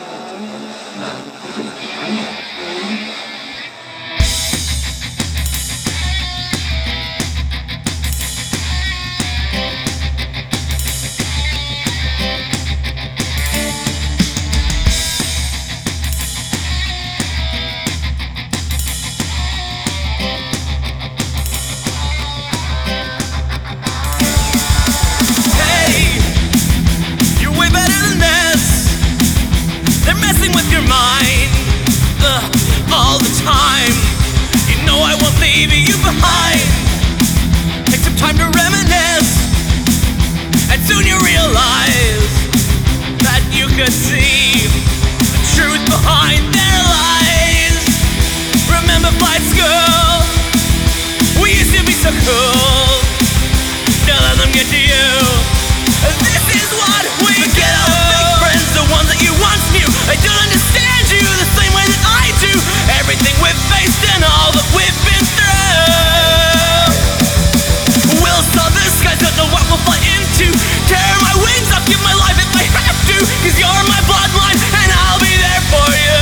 All the time, you know I won't leave you behind. Take some time to reminisce, and soon you realize that you could see the truth behind their lies. Remember flight school? We used to be so cool. Don't let them get to you. This is what we Forget all the fake friends, the ones that you once knew. They don't understand you the same way that I do. Everything we've faced and all that we've been through. We'll saw the skies, don't know what we'll fly into. Tear my wings off, give my life if I have to. Cause you're my bloodline and I'll be there for you.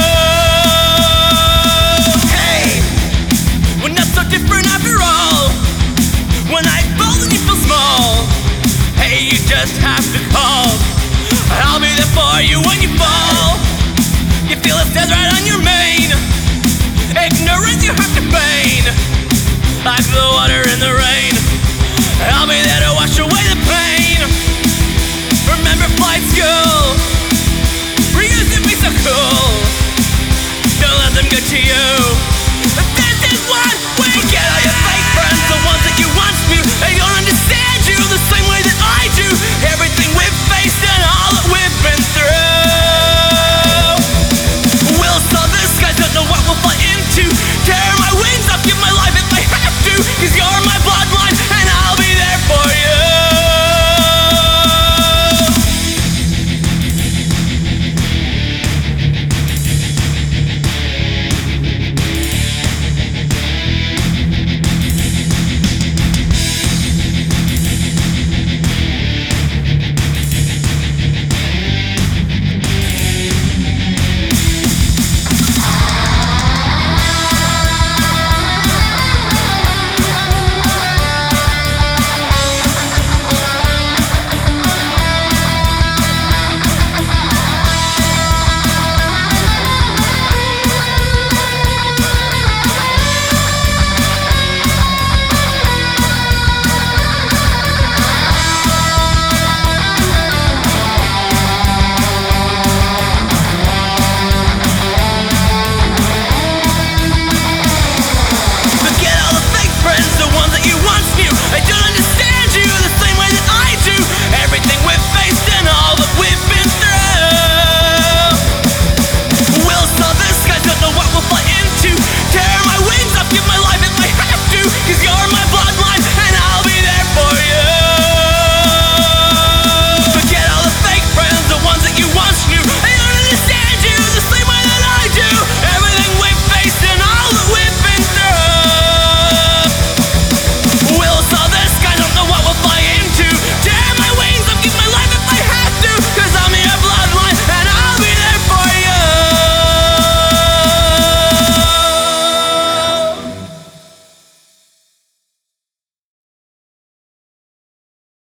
Hey, we're not so different after all. When I fall then you feel small. Hey, you just have to call. I'll be there for you when you fall. You feel it stares right on your mane. Ignorance you have to feign, like the water in the